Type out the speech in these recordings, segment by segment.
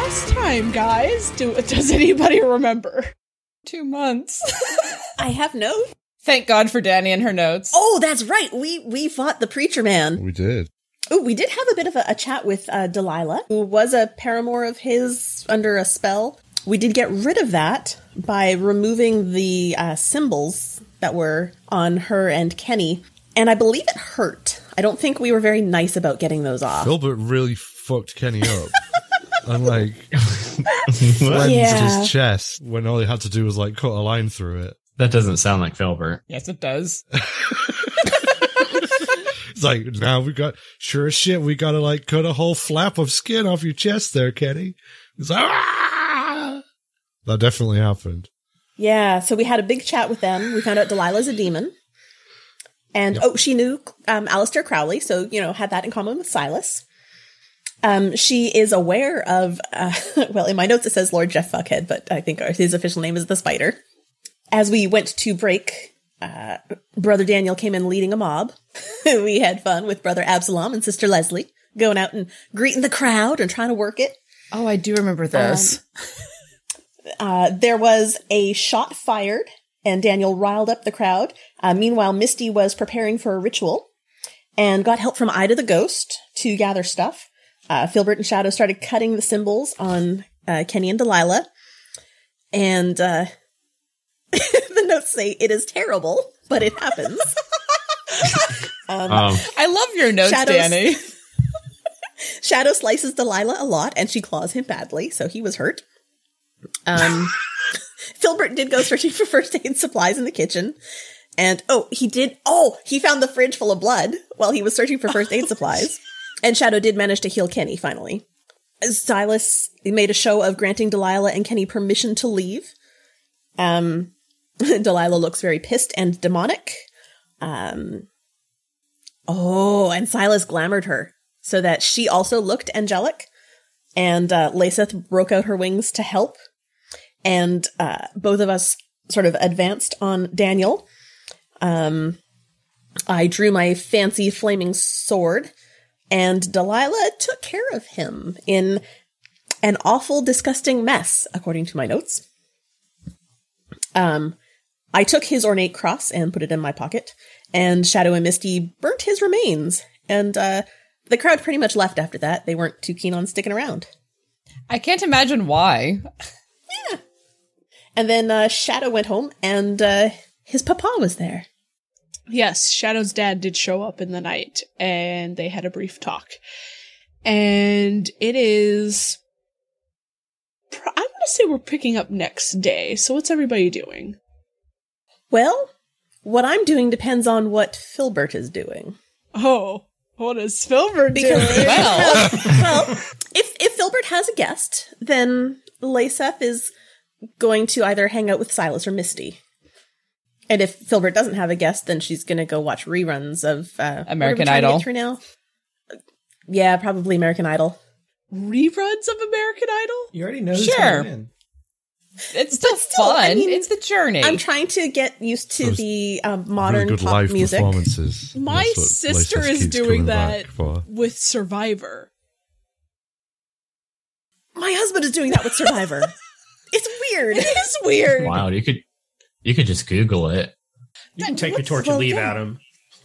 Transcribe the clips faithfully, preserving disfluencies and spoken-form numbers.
last time, guys? Do, does anybody remember? Two months. I have notes. Thank God for Danny and her notes. Oh, that's right. We we fought the Preacher Man. We did. Oh, we did have a bit of a, a chat with uh, Delilah, who was a paramour of his under a spell. We did get rid of that by removing the uh, symbols that were on her and Kenny, and I believe it hurt. I don't think we were very nice about getting those off. Filbert really fucked Kenny up. And like cleansed Yeah. his chest when all he had to do was like cut a line through it. That doesn't sound like Filbert. Yes, it does. It's like, now we got, sure as shit, we gotta like cut a whole flap of skin off your chest there, Kenny. It's like, ah! That definitely happened. Yeah, so we had a big chat with them. We found out Delilah's a demon. And, Yep. oh, she knew um, Alistair Crowley, so, you know, had that in common with Silas. Um, she is aware of, uh, well, in my notes it says Lord Jeff Fuckhead, but I think his official name is the Spider. As we went to break, uh, Brother Daniel came in leading a mob. We had fun with Brother Absalom and Sister Leslie, going out and greeting the crowd and trying to work it. Oh, I do remember this. Um, uh, there was a shot fired, and Daniel riled up the crowd. Uh, meanwhile, Misty was preparing for a ritual and got help from Ida the Ghost to gather stuff. Uh, Filbert and Shadow started cutting the symbols on uh, Kenny and Delilah. And uh, the notes say, it is terrible, but it happens. um, Um, I love your notes, Shadows- Danny. Shadow slices Delilah a lot, and she claws him badly, so he was hurt. Um, Filbert did go searching for first aid supplies in the kitchen. And, oh, he did, oh, he found the fridge full of blood while he was searching for first aid supplies. And Shadow did manage to heal Kenny, finally. Silas made a show of granting Delilah and Kenny permission to leave. Um, Delilah looks very pissed and demonic. Um, oh, and Silas glamoured her so that she also looked angelic. And uh, Laseth broke out her wings to help. And uh, both of us sort of advanced on Daniel. Um, I drew my fancy flaming sword. And Delilah took care of him in an awful, disgusting mess, according to my notes. Um, I took his ornate cross and put it in my pocket, and Shadow and Misty burnt his remains. And uh, the crowd pretty much left after that. They weren't too keen on sticking around. I can't imagine why. Yeah. And then uh, Shadow went home, and uh, his papa was there. Yes, Shadow's dad did show up in the night, and they had a brief talk. And it is... I'm going to say we're picking up next day, so what's everybody doing? Well, what I'm doing depends on what Filbert is doing. Oh, what is Filbert Because doing? Well. well, if if Filbert has a guest, then Laseth is going to either hang out with Silas or Misty. And if Filbert doesn't have a guest, then she's going to go watch reruns of uh, American what are we trying to Idol. get through now? Yeah, probably American Idol. Reruns of American Idol? You already know who's Sure. coming in. It's still, still, fun. I mean, it's the journey. I'm trying to get used to Those the um, modern really good pop live music. performances. My That's what sister Laseth is keeps doing coming that back for. with Survivor. My husband is doing that with Survivor. It's weird. It is weird. wow, you could you could just Google it. You can take your What's torch wrong and leave, with that? Adam.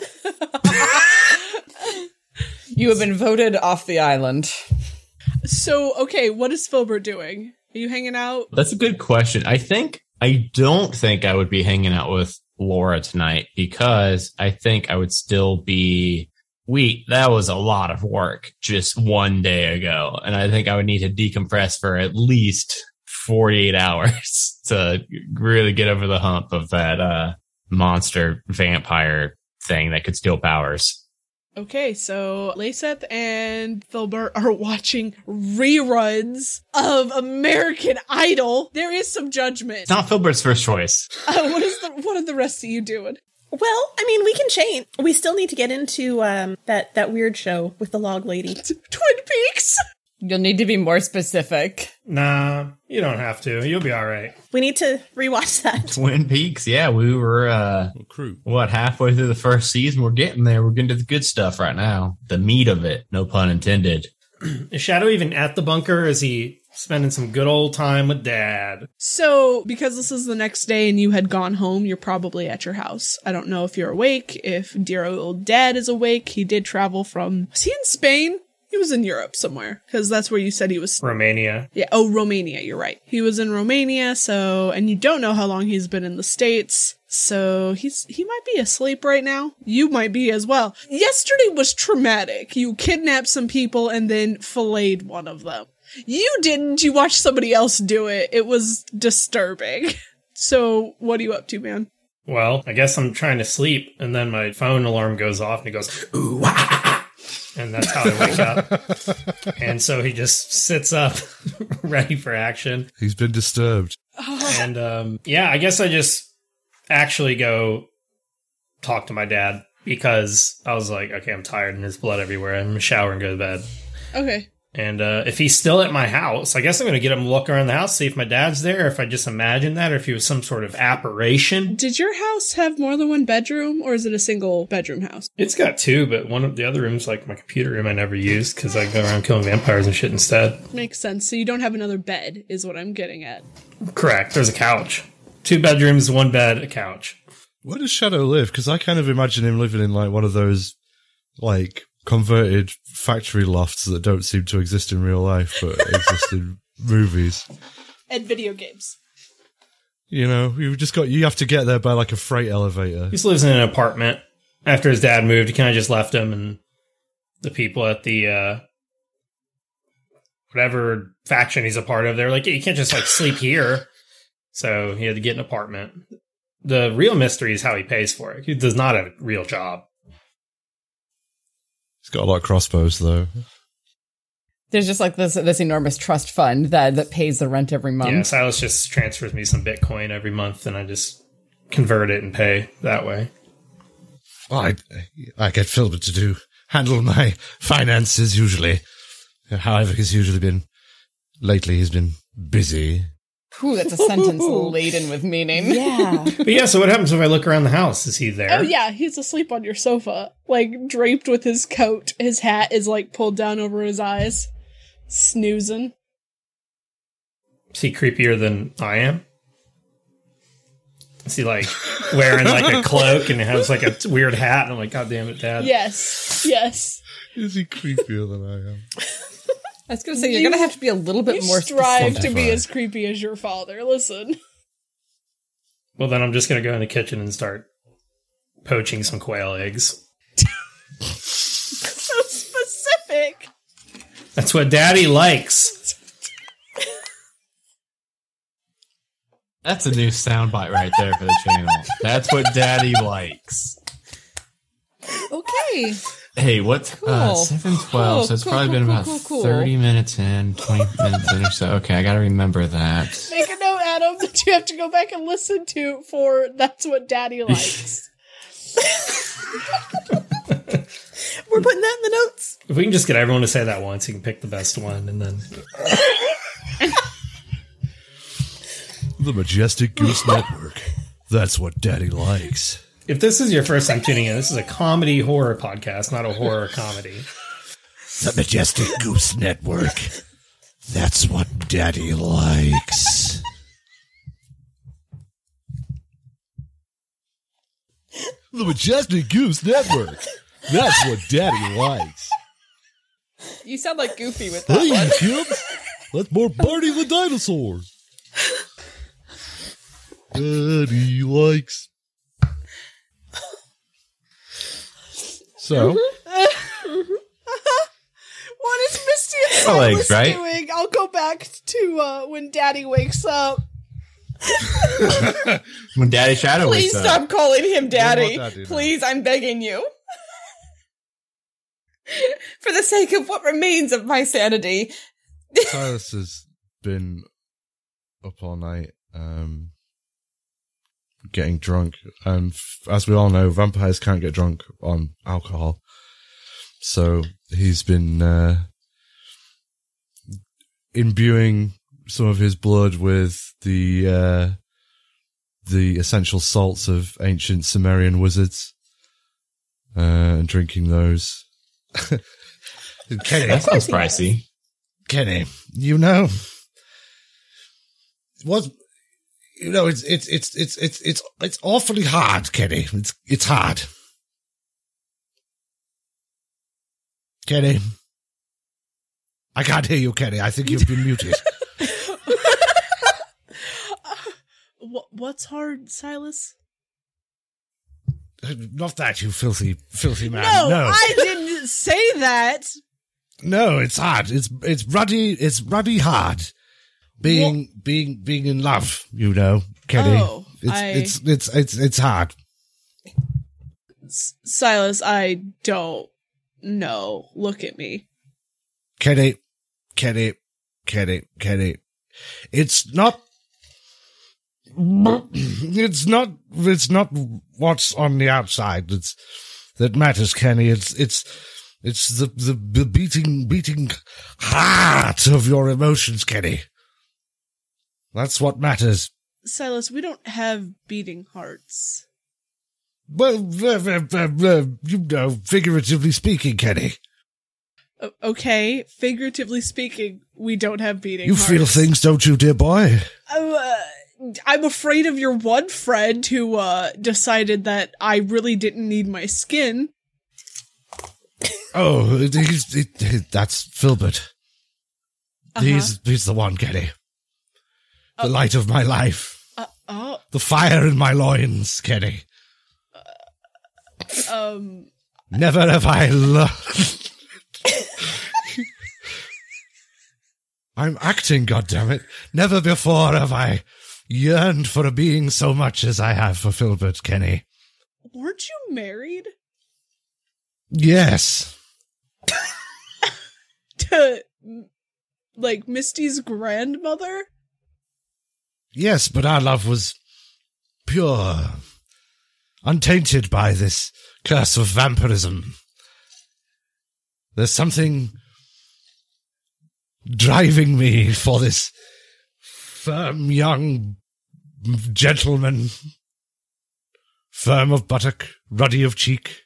You have been voted off the island. So, okay, what is Filbert doing? Are you hanging out? That's a good question. I think I don't think I would be hanging out with Laura tonight because I think I would still be we that was a lot of work just one day ago. And I think I would need to decompress for at least forty-eight hours to really get over the hump of that uh monster vampire thing that could steal powers. Okay, so Laseth and Filbert are watching reruns of American Idol. There is some judgment. It's not Filbert's first choice. Uh, what is the what are the rest of you doing? Well, I mean, we can change. We still need to get into um, that, that weird show with the log lady. Twin Peaks. You'll need to be more specific. Nah, you don't have to. You'll be all right. We need to rewatch that. Twin Peaks, yeah, we were uh Crew. what, halfway through the first season. We're getting there. We're getting to the good stuff right now. The meat of it, no pun intended. Is Shadow even at the bunker? Or is he spending some good old time with Dad. So, because this is the next day and you had gone home, you're probably at your house. I don't know if you're awake, if dear old Dad is awake. He did travel from... Was he in Spain? He was in Europe somewhere, because that's where you said he was. Romania. Yeah, oh, Romania, you're right. He was in Romania, so, and you don't know how long he's been in the States, so he's, he might be asleep right now. You might be as well. Yesterday was traumatic. You kidnapped some people and then filleted one of them. You didn't, you watched somebody else do it. It was disturbing. So, what are you up to, man? Well, I guess I'm trying to sleep, and then my phone alarm goes off, and it goes, ooh, wah. And that's how I wake up. And so he just sits up, ready for action. He's been disturbed. And, um, yeah, I guess I just actually go talk to my dad, because I was like, okay, I'm tired and there's blood everywhere. I'm going to shower and go to bed. Okay. And uh, if he's still at my house, I guess I'm going to get him to look around the house, see if my dad's there, if I just imagine that, or if he was some sort of apparition. Did your house have more than one bedroom, or is it a single bedroom house? It's got two, but one of the other rooms, like my computer room, I never used because I go around killing vampires and shit instead. Makes sense. So you don't have another bed, is what I'm getting at. Correct. There's a couch. Two bedrooms, one bed, a couch. Where does Shadow live? Because I kind of imagine him living in like one of those, like, converted factory lofts that don't seem to exist in real life, but exist in movies. And video games. You know, you've just got, you have to get there by like a freight elevator. He just lives in an apartment. After his dad moved, he kind of just left him, and the people at the, uh, whatever faction he's a part of, they're like, yeah, you can't just like sleep here. So he had to get an apartment. The real mystery is how he pays for it. He does not have a real job. He's got a lot of crossbows, though. There's just like this this enormous trust fund that, that pays the rent every month. Yeah, Silas just transfers me some Bitcoin every month, and I just convert it and pay that way. Well, I, I get Philbert to do, handle my finances usually. However, he's usually been, lately he's been busy. Ooh, that's a sentence laden with meaning. Yeah. But yeah, so what happens if I look around the house? Is he there? Oh yeah, he's asleep on your sofa, like draped with his coat. His hat is like pulled down over his eyes, snoozing. Is he creepier than I am? Is he like wearing like a cloak and has like a weird hat? And I'm like, God damn it, Dad. Yes, yes. Is he creepier than I am? I was going to say, you're going to have to be a little bit You more strive specific. to be as creepy as your father. Listen. Well, then I'm just going to go in the kitchen and start poaching some quail eggs. So specific. That's what Daddy likes. That's a new soundbite right there for the channel. That's what Daddy likes. Okay. Hey, what's uh, Cool. seven twelve? Cool, So it's cool, probably cool, been cool, about cool, cool. thirty minutes in, twenty minutes in or so. Okay, I got to remember that. Make a note, Adam, that you have to go back and listen to for That's What Daddy Likes. We're putting that in the notes. If we can just get everyone to say that once, you can pick the best one, and then The Majestic Goose Network. That's what Daddy likes. if this is your first time tuning in, this is a comedy horror podcast, not a horror comedy. The Majestic Goose Network. That's what Daddy likes. The Majestic Goose Network. That's what Daddy likes. You sound like Goofy with that Hey, one. kids. Let's more Barney the dinosaur. Daddy likes. So, What is Misty and My legs, Silas right? doing? I'll go back to uh, when Daddy wakes up. When Daddy Shadow Please wakes up. stop calling him Daddy. Daddy now. Please, I'm begging you. For the sake of what remains of my sanity. Silas has been up all night, um, getting drunk. And f- as we all know, vampires can't get drunk on alcohol. So he's been uh, imbuing some of his blood with the uh, the essential salts of ancient Sumerian wizards, uh, and drinking Kenny, That sounds pricey. Kenny, you know, was, you know, it's, it's, it's, it's, it's, it's, it's awfully hard, Kenny. It's, it's hard. Kenny. I can't hear you, Kenny. I think you've been muted. What, what's hard, Silas? Not that, you filthy, filthy man. No, No, I didn't say that. no, it's hard. It's, it's ruddy, it's ruddy hard. Being, being, being in love, you know, Kenny. Oh, it's, I- it's, it's, it's, it's hard. S- Silas, I don't know. Look at me. Kenny, Kenny, Kenny, Kenny. It's not, it's not, it's not what's on the outside that's, that matters, Kenny. It's, it's, it's the, the, the beating, beating heart of your emotions, Kenny. That's what matters. Silas, we don't have beating hearts. Well, uh, uh, uh, uh, you know, figuratively speaking, Kenny. O- okay, figuratively speaking, we don't have beating You hearts. feel things, don't you, dear boy? Uh, I'm afraid of your one friend who uh, decided that I really didn't need my skin. Oh, he's, he, he, that's Filbert. Uh-huh. He's, he's the one, Kenny. The light of my life. Uh, oh, The fire in my loins, Kenny. um, Never have I loved. I'm acting, goddammit. Never before have I yearned for a being so much as I have for Filbert, Kenny. weren't you married Yes. to, like, Misty's grandmother? Yes, but our love was pure, untainted by this curse of vampirism. There's something driving me for this firm young gentleman, firm of buttock, ruddy of cheek.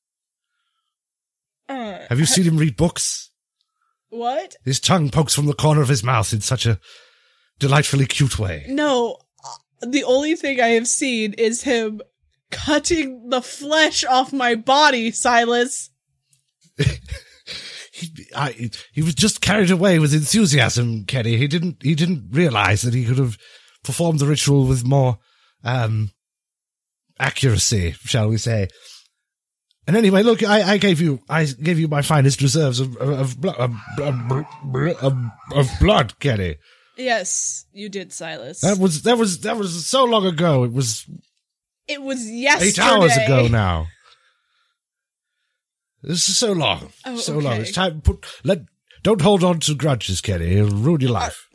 Uh, Have you seen him read books? what? His tongue pokes from the corner of his mouth in such a delightfully cute way. No, uh, the only thing I have seen is him cutting the flesh off my body, Silas. He, I, he was just carried away with enthusiasm, Kenny. He didn't, he didn't realize that he could have performed the ritual with more, um, accuracy, shall we say. And anyway, look, I, I gave you, I gave you my finest reserves of, of, of, blo- of, of, of, of blood, Kenny. Yes, you did, Silas. That was, that was, that was so long ago. It was It was yesterday. eight hours ago now. This is so long. Oh, so okay. long. It's time to put, let, don't hold on to grudges, Kenny. It'll ruin your life.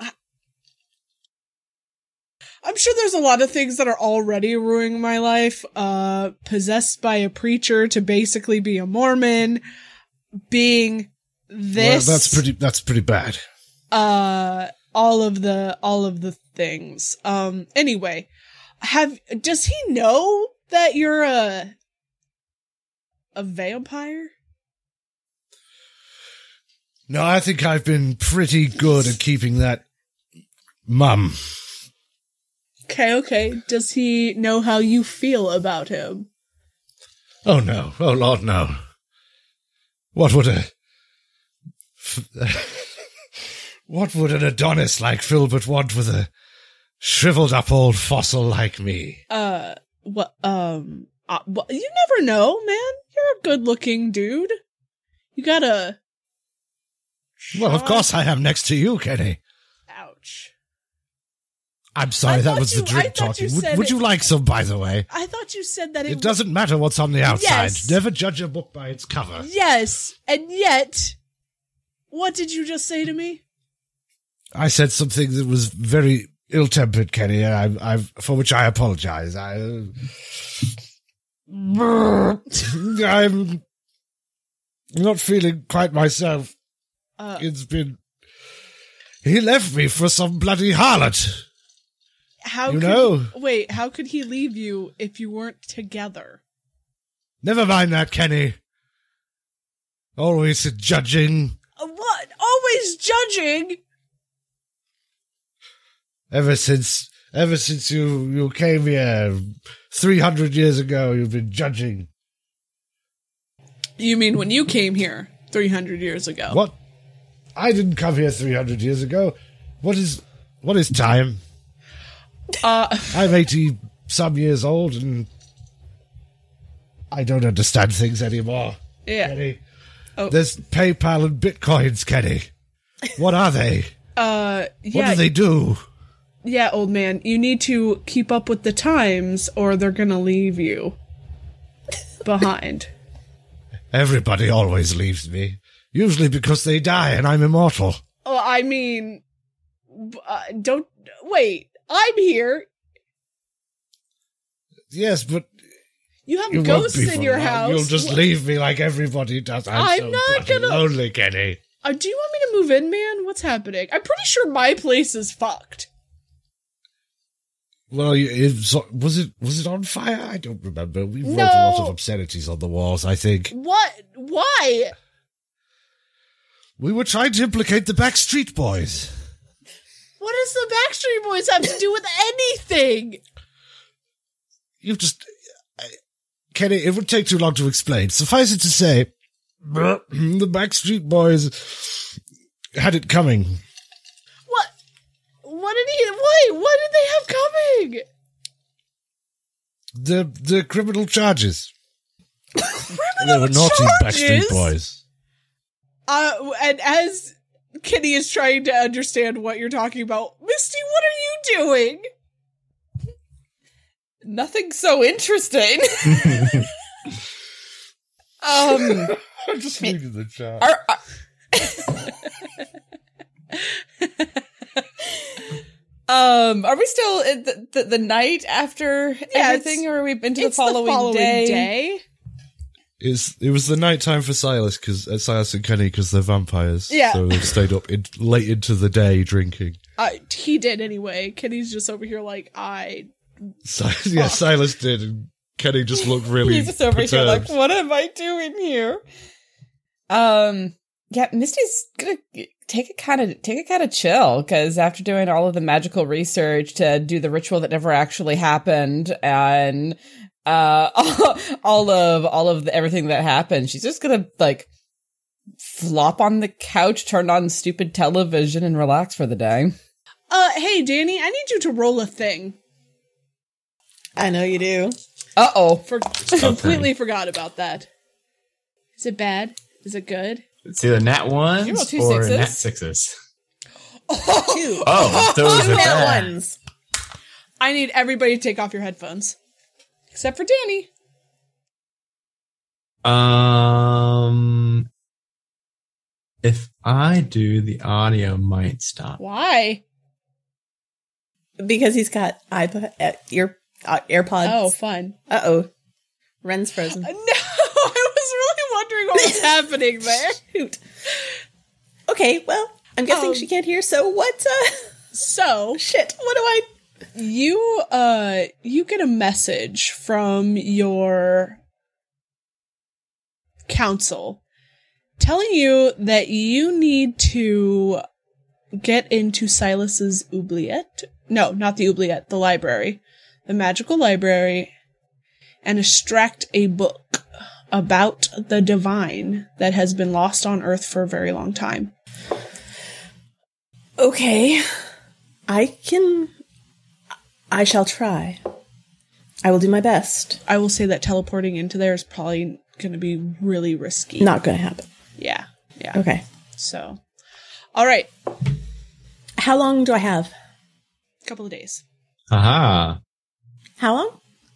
I'm sure there's a lot of things that are already ruining my life. Uh, possessed by a preacher to basically be a Mormon, being this. Well, that's pretty, that's pretty bad. Uh, all of the, all of the things. Um, anyway, have, does he know that you're a, a vampire? No, I think I've been pretty good at keeping that mum. Okay, okay. Does he know how you feel about him? Oh no. Oh Lord, no. What would a, what would an Adonis like Filbert want with a shriveled up old fossil like me? Uh, what, um, uh, wh- you never know, man. You're a good looking dude. You got a. Well, of course I am next to you, Kenny. Ouch. I'm sorry, I that thought was the you- I drink thought you talking. Would, said would it- you like some, by the way? I thought you said that it, It doesn't matter what's on the outside. Yes. Never judge a book by its cover. Yes, and yet, what did you just say to me? I said something that was very ill-tempered, Kenny, I, I, for which I apologize. I, I'm not feeling quite myself. Uh, It's been... He left me for some bloody harlot. how you could know. He, wait, how could he leave you if you weren't together? Never mind that, Kenny. Always judging. Uh, what? Always judging? Ever since, ever since you, you came here three hundred years ago, you've been judging. You mean when you came here three hundred years ago? What? I didn't come here three hundred years ago. What is, what is time? Uh, I'm eighty some years old and I don't understand things anymore. yeah. Kenny. Oh. There's PayPal and Bitcoins, Kenny. What are they? Uh, What yeah. do they do? Yeah, old man. You need to keep up with the times or they're gonna leave you behind. Everybody always leaves me. Usually because they die and I'm immortal. Oh, I mean, b- uh, don't wait. I'm here. Yes, but You have you won't ghosts be in for your long. house. You'll just What- leave me like everybody does. I'm, I'm so not bloody gonna- lonely, Kenny. Uh, do you want me to move in, man? What's happening? I'm pretty sure my place is fucked. Well, you- it, so- was it was it on fire? I don't remember. We wrote No. a lot of obscenities on the walls, I think. What? Why? We were trying to implicate the Backstreet Boys. What does the Backstreet Boys have to do with anything? You just... I- Kenny, it would take too long to explain. Suffice it to say, the Backstreet Boys had it coming. What? What did he? Wait, what did they have coming? The the criminal charges. Criminal They were naughty charges? Backstreet Boys. Uh, and as Kenny is trying to understand what you're talking about, Misty, what are you doing? Nothing so interesting. um, I'm just reading the chat. are, are- um, are we still at the, the, the night after Yeah, everything, it's- or are we into the It's following, the following day? day. It's, it was the night time for Silas, because uh, Silas and Kenny, because they're vampires. Yeah. So they stayed up in, late into the day drinking. Uh, he did anyway. Kenny's just over here like, I... So, yeah, Silas did, and Kenny just looked really He's just over here like, perturbed. what am I doing here? Um, yeah, Misty's gonna take it kind of take it kind of chill, because after doing all of the magical research to do the ritual that never actually happened, and uh, all of all of the, everything that happened, she's just gonna like flop on the couch, turn on stupid television, and relax for the day. Uh, hey, Danny, I need you to roll a thing. I know you do. Uh oh. For completely forgot about that. Is it bad? Is it good? It's either nat You roll ones two or sixes? nat sixes. Two. Oh, those Two are net bad. ones. I need everybody to take off your headphones. Except for Danny. Um, if I do, the audio might stop. Why? Because he's got iPod, uh, ear, uh, AirPods. Oh, fun. Uh oh. Ren's frozen. No, I was really wondering what was happening there. Hoot. Okay, well, I'm guessing Um, she can't hear, so what, uh, So, shit, what do I, you, uh, you get a message from your council telling you that you need to get into Silas's oubliette. No, not the oubliette, the library. The magical library, and extract a book about the divine that has been lost on Earth for a very long time. okay, I can, I shall try. I will do my best. I will say that teleporting into there is probably going to be really risky. Not gonna happen. Yeah, yeah. Okay. So, all right, How long do I have? couple of days. Aha. How long?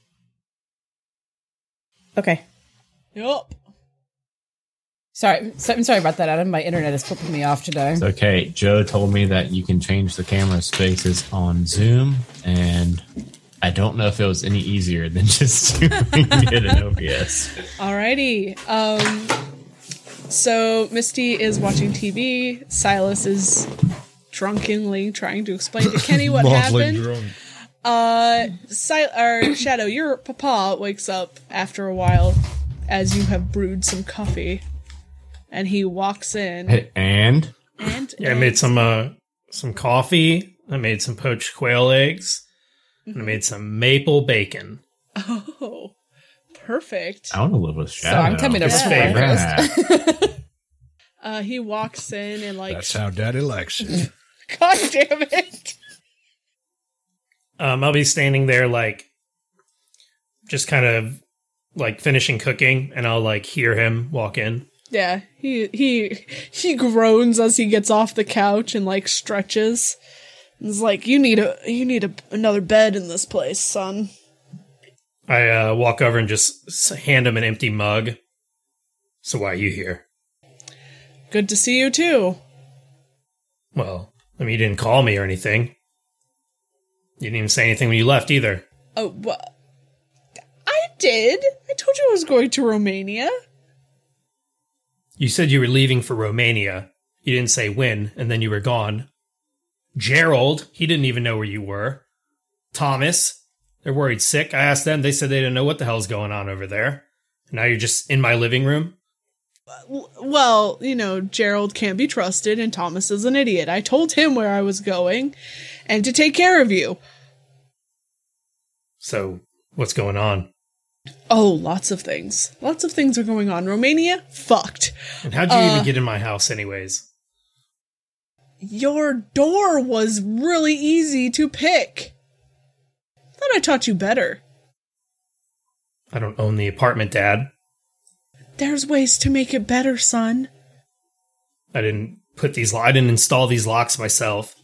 Okay. Yup. Sorry, so, I'm sorry about that, Adam. My internet is flipping me off today. It's okay. Joe told me that you can change the camera spaces on Zoom, and I don't know if it was any easier than just doing it in O B S. Alrighty. Um, so Misty is watching T V. Silas is drunkenly trying to explain to Kenny what Maudlin happened. drunk. Uh, Sil- or Shadow, your papa wakes up after a while as you have brewed some coffee, and he walks in And and Yeah, I made some uh some coffee I made some poached quail eggs. And I made some maple bacon. Oh, perfect. I want to live with Shadow. So I'm coming over His for favorite. breakfast. Uh, he walks in and like, That's how Daddy likes it. God damn it. Um, I'll be standing there, like, just kind of, like, finishing cooking, and I'll, like, hear him walk in. Yeah, he he he groans as he gets off the couch and like stretches. He's like, "You need a you need a, another bed in this place, son." I uh, walk over and just s- hand him an empty mug. So why are you here? Good to see you too. Well, I mean, you didn't call me or anything. You didn't even say anything when you left either. Oh, what? I did. I told you I was going to Romania. You said you were leaving for Romania. You didn't say when, and then you were gone. Gerald, he didn't even know where you were. Thomas, they're worried sick. I asked them. They said they didn't know what the hell's going on over there. Now you're just in my living room? Well, you know, Gerald can't be trusted and Thomas is an idiot. I told him where I was going and to take care of you. So, what's going on? Oh, lots of things. Lots of things are going on. Romania, fucked. And how'd you Uh, even get in my house anyways? Your door was really easy to pick. Thought I taught you better. I don't own the apartment, Dad. There's ways to make it better, son. I didn't put these, lo- I didn't install these locks myself.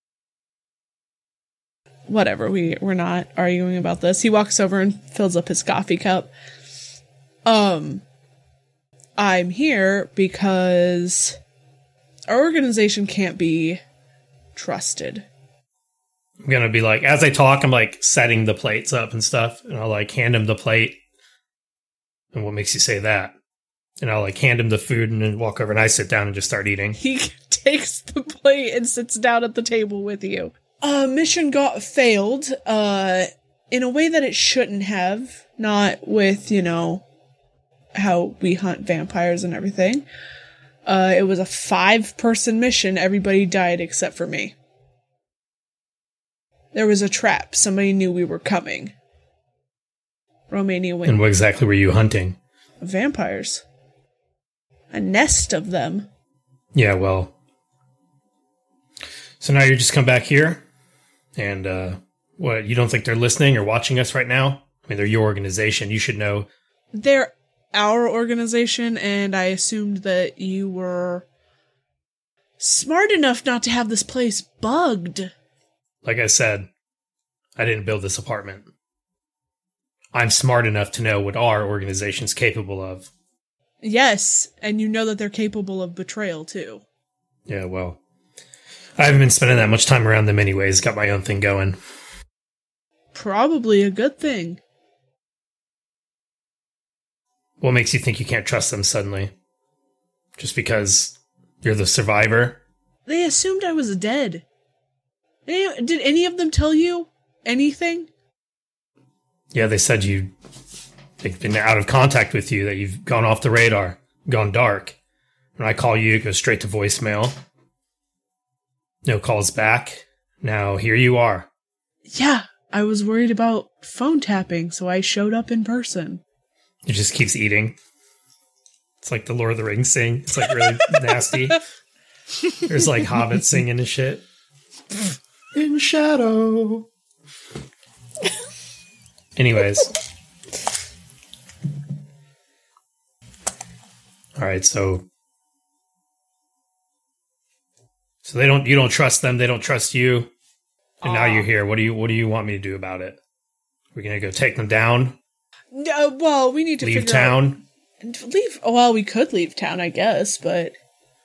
Whatever, we, we're not arguing about this. He walks over and fills up his coffee cup. Um, I'm here because our organization can't be trusted. I'm gonna be like, as I talk, I'm like setting the plates up and stuff, and I'll like hand him the plate. And what makes you say that? And I'll like hand him the food and then walk over and I sit down and just start eating. He takes the plate and sits down at the table with you. Uh, mission got failed, uh, in a way that it shouldn't have. Not with, you know, how we hunt vampires and everything. Uh, it was a five-person mission. Everybody died except for me. There was a trap. Somebody knew we were coming. Romania went. And what exactly were you hunting? Vampires. A nest of them. Yeah, well. So now you just come back here? And, uh, what, you don't think they're listening or watching us right now? I mean, they're your organization. You should know. They're our organization, and I assumed that you were smart enough not to have this place bugged. Like I said, I didn't build this apartment. I'm smart enough to know what our organization's capable of. Yes, and you know that they're capable of betrayal, too. Yeah, well, I haven't been spending that much time around them anyways. Got my own thing going. Probably a good thing. What makes you think you can't trust them suddenly? Just because you're the survivor? They assumed I was dead. Any- Did any of them tell you anything? Yeah, they said you, they've been out of contact with you, that you've gone off the radar, gone dark. When I call you, it goes straight to voicemail. No calls back. Now, here you are. Yeah, I was worried about phone tapping, so I showed up in person. It just keeps eating. It's like the Lord of the Rings sing. It's like really nasty. There's like hobbits singing and shit. In shadow. Anyways. All right, so so they don't you don't trust them, they don't trust you. And now you're here. What do you what do you want me to do about it? We're going to go take them down? No, well, we need to Leave figure town? out... Leave... Well, we could leave town, I guess, but...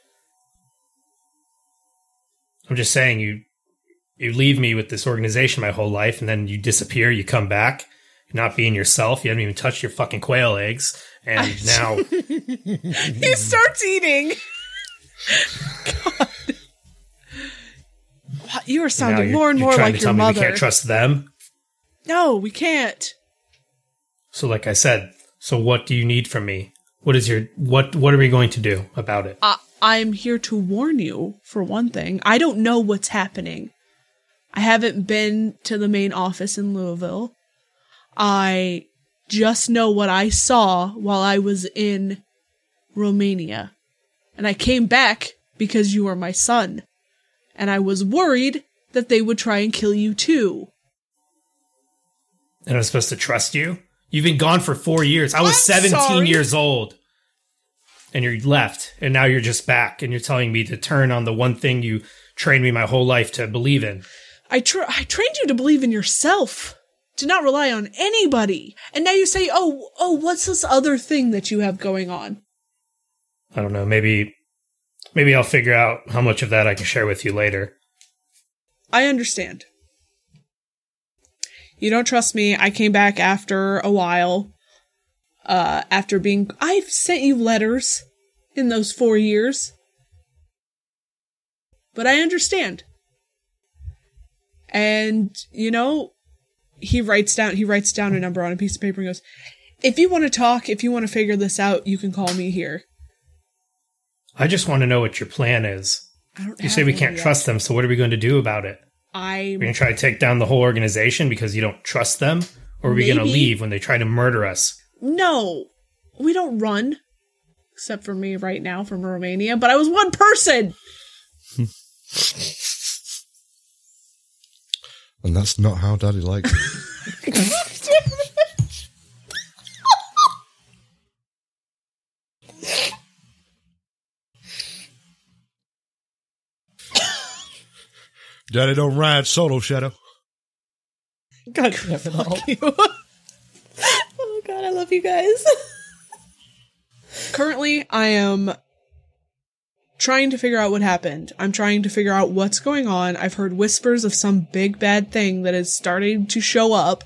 I'm just saying, you you leave me with this organization my whole life, and then you disappear, you come back, you're not being yourself, you haven't even touched your fucking quail eggs, and now... He starts eating! God. You are now sounding you're- more and you're more trying like to tell your me mother. We can't trust them? No, we can't. So like I said, so what do you need from me? What is your... What, what are we going to do about it? I, I'm here to warn you, for one thing. I don't know what's happening. I haven't been to the main office in Louisville. I just know what I saw while I was in Romania. And I came back because you were my son. And I was worried that they would try and kill you too. And I'm supposed to trust you? You've been gone for four years. I was I'm seventeen sorry. years old. And you're left. And now you're just back. And you're telling me to turn on the one thing you trained me my whole life to believe in. I, tra- I trained you to believe in yourself. To not rely on anybody. And now you say, oh, oh, what's this other thing that you have going on? I don't know. Maybe, maybe I'll figure out how much of that I can share with you later. I understand. You don't trust me. I came back after a while. Uh, after being... I've sent you letters in those four years. But I understand. And, you know, he writes down, he writes down a number on a piece of paper and goes, if you want to talk, if you want to figure this out, you can call me here. I just want to know what your plan is. I don't You have say we one can't yet. trust them, so what are we going to do about it? I... We're going to try to take down the whole organization because you don't trust them? Or are we going to Maybe. leave when they try to murder us? No, we don't run. Except for me right now from Romania, but I was one person! And that's not how Daddy likes it. Daddy don't ride solo, Shadow. God, fuck you. Oh God, I love you guys. Currently, I am trying to figure out what happened. I'm trying to figure out what's going on. I've heard whispers of some big bad thing that is starting to show up.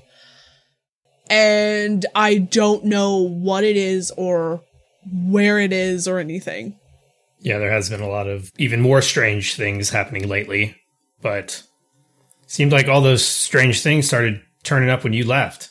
And I don't know what it is or where it is or anything. Yeah, there has been a lot of even more strange things happening lately. But it seemed like all those strange things started turning up when you left.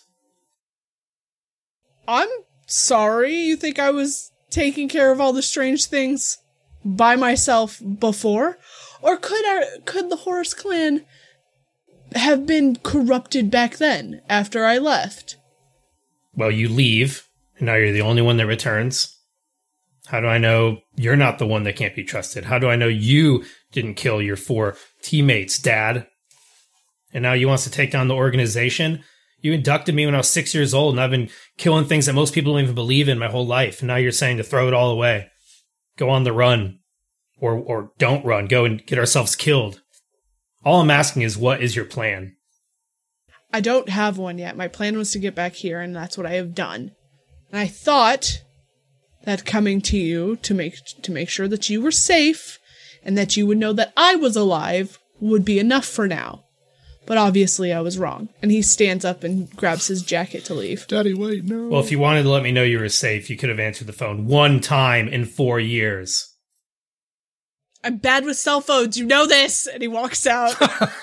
I'm sorry. You think I was taking care of all the strange things by myself before? Or could our, could the Horus clan have been corrupted back then after I left? Well, you leave, and now you're the only one that returns. How do I know you're not the one that can't be trusted? How do I know you didn't kill your four teammates, Dad? And now you wants to take down the organization? You inducted me when I was six years old, and I've been killing things that most people don't even believe in my whole life. And now you're saying to throw it all away. Go on the run. Or or don't run. Go and get ourselves killed. All I'm asking is, what is your plan? I don't have one yet. My plan was to get back here, and that's what I have done. And I thought that coming to you to make to make sure that you were safe and that you would know that I was alive would be enough for now. But obviously I was wrong. And he stands up and grabs his jacket to leave. Daddy, wait, no. Well, if you wanted to let me know you were safe, you could have answered the phone one time in four years. I'm bad with cell phones, you know this! And he walks out.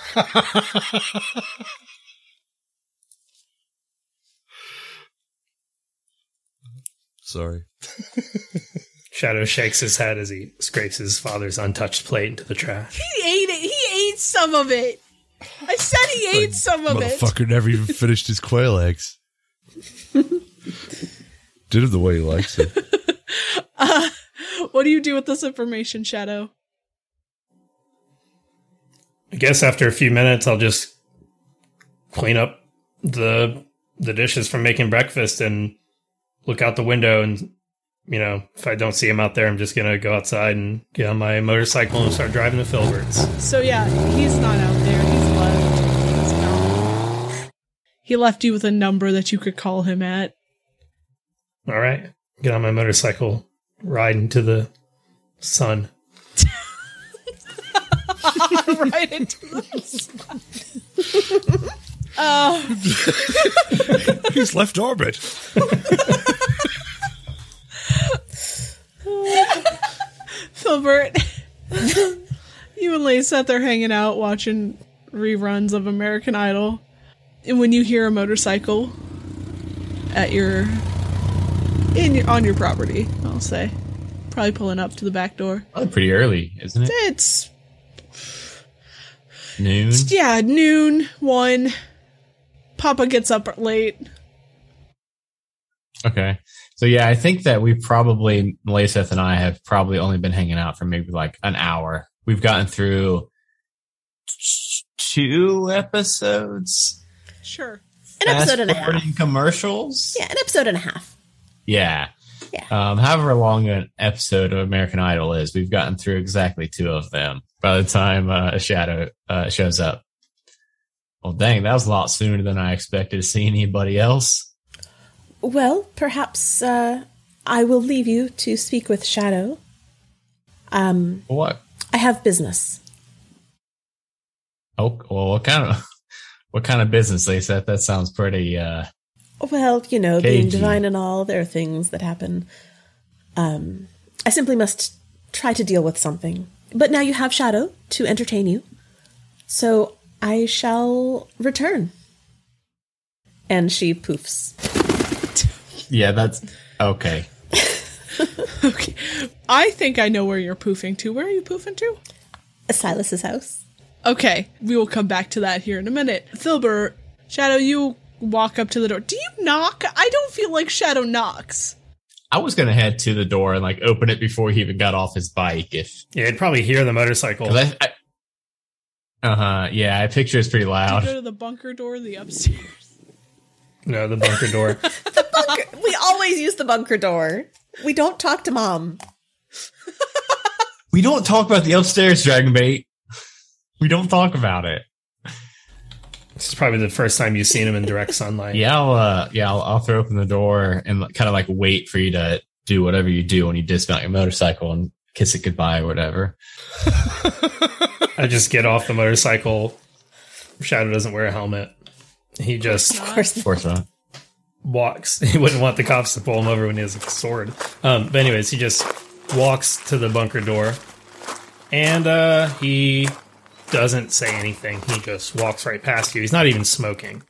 Sorry. Shadow shakes his head as he scrapes his father's untouched plate into the trash. He ate it! He ate some of it! I said he ate some of it! Motherfucker never even finished his quail eggs. Did it the way he likes it. Uh, what do you do with this information, Shadow? I guess after a few minutes, I'll just clean up the the dishes from making breakfast and look out the window. And, you know, if I don't see him out there, I'm just going to go outside and get on my motorcycle and start driving to Filbert's. So yeah, he's not out there. He's left. He's gone. He left you with a number that you could call him at. All right. Get on my motorcycle, ride into the sun. Right into the sun. Uh, He's left orbit. Filbert, you and Lee sat there hanging out watching reruns of American Idol. And when you hear a motorcycle at your, in your, on your property, I'll say, probably pulling up to the back door. Probably pretty early, isn't it? It's Noon? Yeah, noon, one. Papa gets up late. Okay. So yeah, I think that we probably, Laseth and I have probably only been hanging out for maybe like an hour. We've gotten through two episodes. Sure. An episode and a Fast-forwarding half. commercials. Yeah, an episode and a half. Yeah. Yeah. Um, however long an episode of American Idol is, we've gotten through exactly two of them by the time uh, Shadow uh, shows up. Well, dang, that was a lot sooner than I expected to see anybody else. Well, perhaps uh, I will leave you to speak with Shadow. Um, What? I have business. Oh, well, what kind of what kind of business, Lisa? That sounds pretty. Uh, Well, you know, being Cagey. divine and all, there are things that happen. Um, I simply must try to deal with something. But now you have Shadow to entertain you. So I shall return. And she poofs. yeah, that's okay. Okay. I think I know where you're poofing to. Where are you poofing to? Silas's house. Okay, we will come back to that here in a minute. Filbert, Shadow, you walk up to the door. Do you knock? I don't feel like Shadow knocks. I was gonna head to the door and like open it before he even got off his bike. If Yeah, you'd probably hear the motorcycle. I, I, uh huh, yeah, I picture it's pretty Do you loud. go to the bunker door or the upstairs? No, the bunker door. Bunker. We always use the bunker door. We don't talk to Mom. We don't talk about the upstairs dragon bait. We don't talk about it. This is probably the first time you've seen him in direct sunlight. Yeah, I'll uh, yeah, I'll, I'll throw open the door and kind of like wait for you to do whatever you do when you dismount your motorcycle and kiss it goodbye or whatever. I just get off the motorcycle. Shadow doesn't wear a helmet. He just Of course. Of course not. walks. He wouldn't want the cops to pull him over when he has a sword. Um, but anyways, he just walks to the bunker door, and uh, he doesn't say anything. He just walks right past you. He's not even smoking.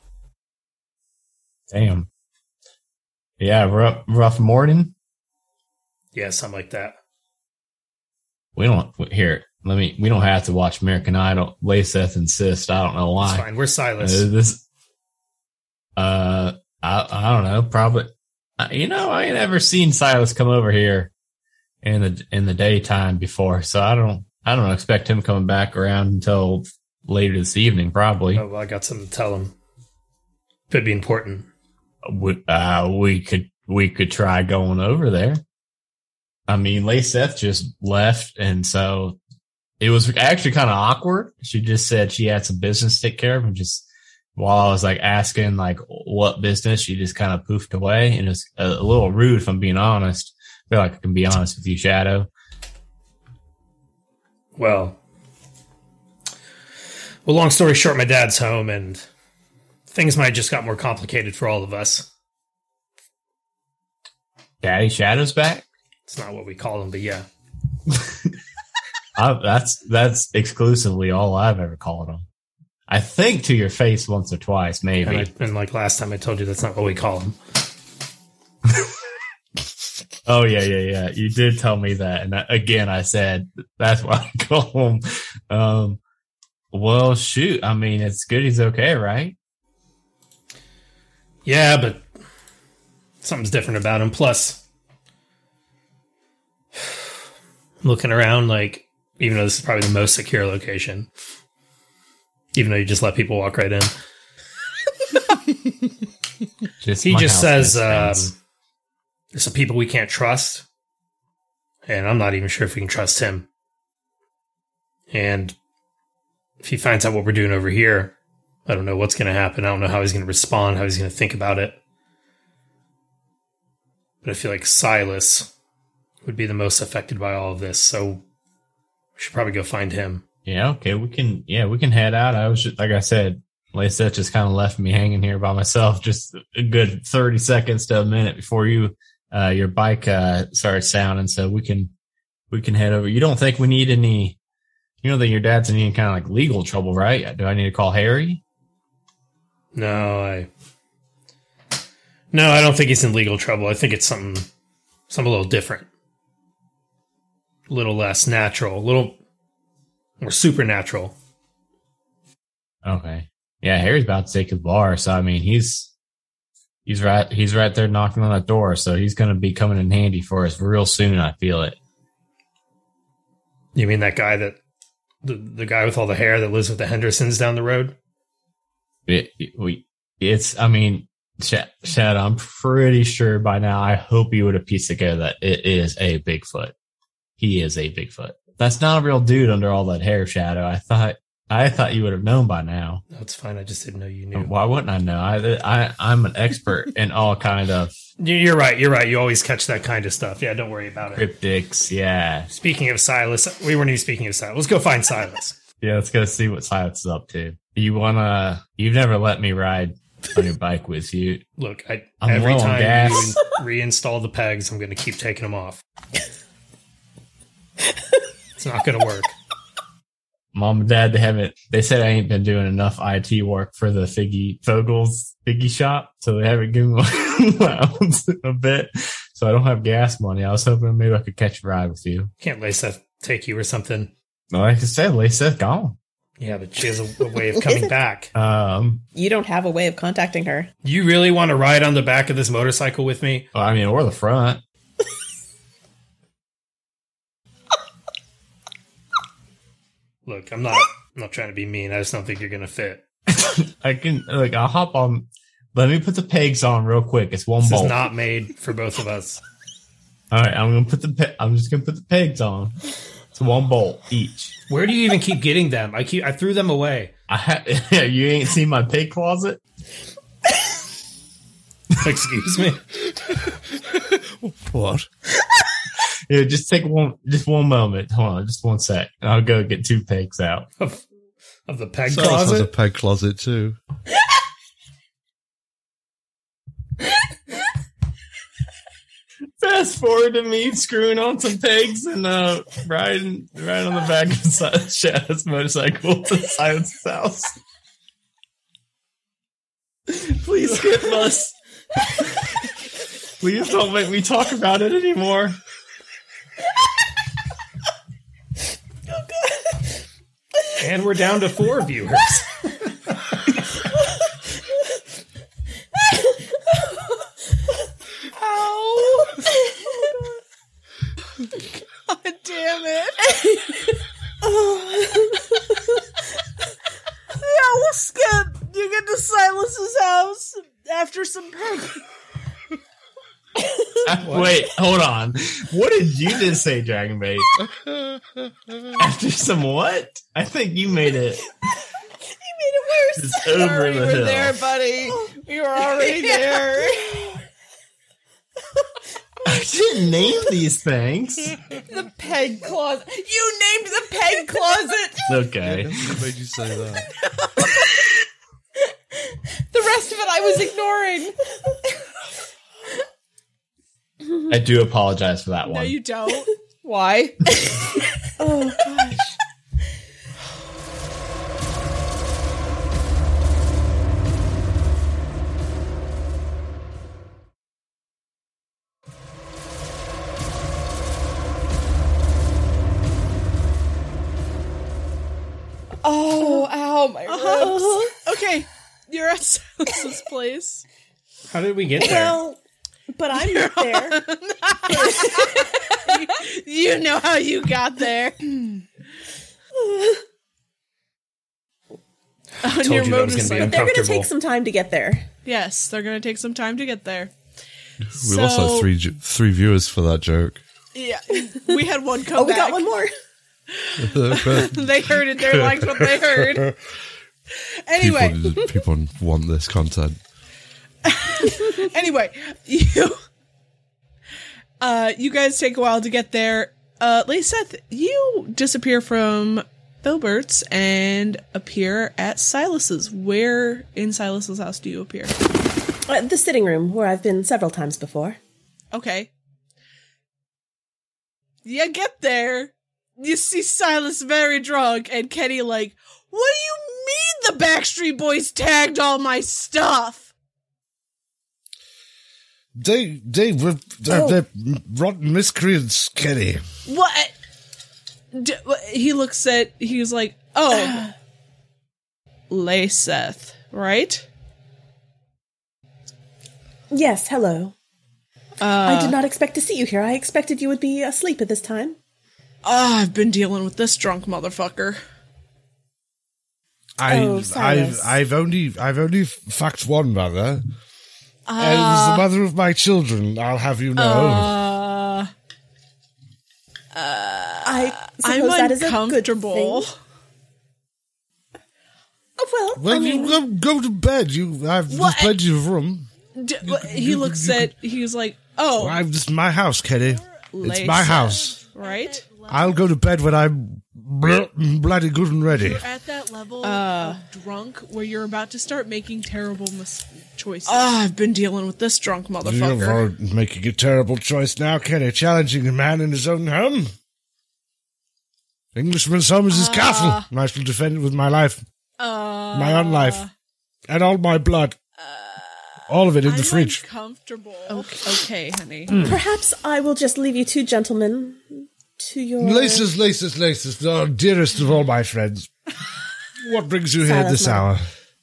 Damn. Yeah, rough, rough morning. Yeah, something like that. We don't here. Let me. We don't have to watch American Idol. Laseth insists. I don't know It's why. fine. We're Uh, Silas. this. Uh, I I don't know. Probably. uh, You know, I ain't ever seen Silas come over here in the in the daytime before, so I don't. I don't expect him coming back around until later this evening. Probably. Oh, well, I got something to tell him. Could be important. We, uh, we could we could try going over there. I mean, Laseth just left, and so it was actually kind of awkward. She just said she had some business to take care of, and just while I was like asking like what business, she just kind of poofed away, and it was a, a little rude if I'm being honest. I feel like I can be honest with you, Shadow. Well, well, long story short, my dad's home, and things might have just got more complicated for all of us. Daddy Shadow's back. It's not what we call him, but yeah. I, that's that's exclusively all I've ever called him. I think to your face once or twice, maybe. And, I, and like last time I told you, that's not what we call him. Oh yeah, yeah, yeah. You did tell me that, and that, again, I said that's why I call him. Um, well, shoot. I mean, it's good he's okay, right? Yeah, but something's different about him. Plus, looking around, like, even though this is probably the most secure location, even though you just let people walk right in, Just he my just house says, makes um, sense. there's some people we can't trust, and I'm not even sure if we can trust him. And if he finds out what we're doing over here, I don't know what's going to happen. I don't know how he's going to respond, how he's going to think about it. But I feel like Silas would be the most affected by all of this, so we should probably go find him. Yeah, okay, we can. Yeah, we can head out. I was just, like I said, Lisa just kind of left me hanging here by myself, just a good thirty seconds to a minute before you, uh, your bike uh, started sounding. So we can, we can head over. You don't think we need any? You know that your dad's in any kind of like legal trouble, right? Do I need to call Harry? No, I... No, I don't think he's in legal trouble. I think it's something, something a little different. A little less natural, a little more supernatural. Okay. Yeah, Harry's about to take his bar, so I mean he's he's right he's right there knocking on that door, so he's gonna be coming in handy for us real soon, I feel it. You mean that guy that the the guy with all the hair that lives with the Hendersons down the road? It, it we it's I mean Chad, Chad, I'm pretty sure by now, I hope you would have pieced together that it is a Bigfoot. He is a Bigfoot. That's not a real dude under all that hair, Shadow. I thought I thought you would have known by now. That's fine. I just didn't know you knew. Why wouldn't I know? I, I, I'm an expert in all kind of... You're right. You're right. You always catch that kind of stuff. Yeah, don't worry about it. Cryptics, yeah. Speaking of Silas, we weren't even speaking of Silas. Let's go find Silas. Yeah, let's go see what Silas is up to. You wanna... You've never let me ride on your bike with you. Look, I, I'm every low on time gas. you in- reinstall the pegs, I'm going to keep taking them off. It's not going to work. Mom and Dad, they haven't. They said I ain't been doing enough I T work for the Figgy Fogel's Figgy shop, so they haven't given me allowance a bit. So I don't have gas money. I was hoping maybe I could catch a ride with you. Can't Lyseth take you or something? Like I said, Lyseth gone. Yeah, but she has a, a way of coming back. Um, You don't have a way of contacting her. You really want to ride on the back of this motorcycle with me? well, I mean, or the front. Look, I'm not. I'm not trying to be mean. I just don't think you're going to fit. I can like I'll hop on. Let me put the pegs on real quick. It's one This bolt. is not made for both of us. All right, I'm gonna put the. Pe- I'm just gonna put the pegs on. It's one bolt each. Where do you even keep getting them? I keep. I threw them away. I ha- you ain't seen my pig closet? Excuse me. What? Yeah, just take one, just one moment. Hold on, just one sec, and I'll go get two pegs out. Of, of the peg Silas has a closet? peg closet too. Fast forward to me screwing on some pegs and uh, riding right on the back of Shadow's motorcycle to Silence's house. Please skip us. Please don't make me talk about it anymore. And we're down to four viewers. Ow! God damn it! Yeah, we'll skip. You get to Silas's house after some peg. Wait, hold on. What did you just say, Dragonbait? After some what? I think you made it. You made it worse. It's over We the were hill. there, buddy. We were already there. I didn't name these things. The peg closet. You named the peg closet. Okay. What made you say that? The rest of it I was ignoring. I do apologize for that No, one. you don't. Why? Oh, gosh. Oh, ow, my ribs. Uh-huh. Okay, you're at Silas's place. How did we get there? Well, but I'm not there. You know how you got there. On told your you that was gonna be motorcycle. They're going to Uncomfortable. take some time to get there. Yes, they're going to take some time to get there. We So- lost like three ju- three viewers for that joke. Yeah, we had one come Oh, we back. got one more. They heard it. They liked what they heard. Anyway, people, people want this content. anyway, you, uh, you guys take a while to get there. Uh, Lyseth, you disappear from Filbert's and appear at Silas's. Where in Silas's house do you appear? Uh, the sitting room, where I've been several times before. Okay. You get there. You see Silas very drunk, and Kenny like, what do you mean the Backstreet Boys tagged all my stuff? They, they were, they're, Oh. they're rotten miscreants, Kenny. What? D- he looks at, he was like, oh. Layseth, right? Yes, hello. Uh, I did not expect to see you here. I expected you would be asleep at this time. Oh, I've been dealing with this drunk motherfucker. I, Oh, I've, Silas. I've only, I've only fucked one mother. Uh, and it was the mother of my children, I'll have you know. Uh, I I'm suppose that is a good uncomfortable. thing. Oh, well, well, I mean, you go, go to bed. You have What? there's plenty of room. D- he looks at, he's like, oh, I, this is my house, Kenny. It's my Layseth, house. right? I'll go to bed when I'm bl- bloody good and ready. You're at that level Uh, of drunk where you're about to start making terrible mis- choices. Oh, I've been dealing with this drunk motherfucker. You're making a terrible choice now, Kenny. Challenging a man in his own home. Englishman's home is his Uh, castle, and I shall defend it with my life, Uh, my own life, and all my blood. All of it in I'm the fridge. uncomfortable. okay, okay, honey. perhaps I will just leave you two gentlemen to your... Laces, laces, laces, oh, dearest of all my friends. What brings you here Silas, this ma'am. hour?